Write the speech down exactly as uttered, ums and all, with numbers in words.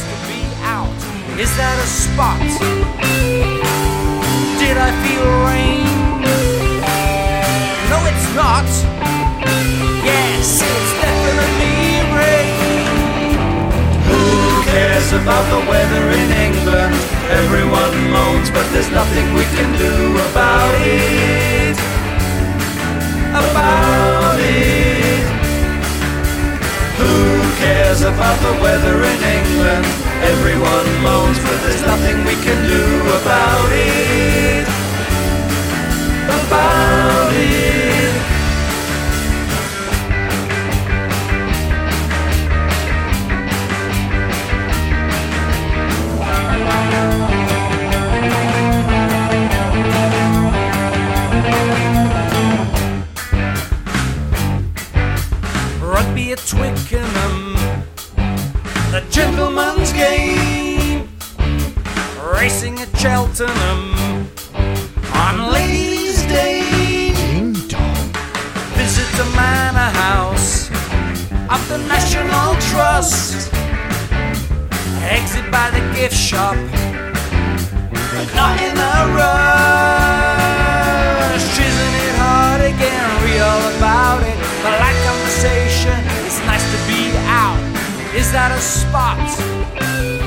to be out. Is that a spot? Did I feel rain? No, it's not. Yes, it's definitely rain. Who cares about the weather in England? Everyone moans, but there's nothing we can do about it. About it. Who cares about the weather in England? Everyone moans, but there's nothing we can do about it. About it. Rugby at Twickenham, the gentleman's game. Racing at Cheltenham on Ladies' Day. Ding dong. Visit the manor house of the National Trust. Exit by the gift shop, not in a rush. Isn't it hard to get real about it? The light conversation, it's nice to be out. Is that a spot?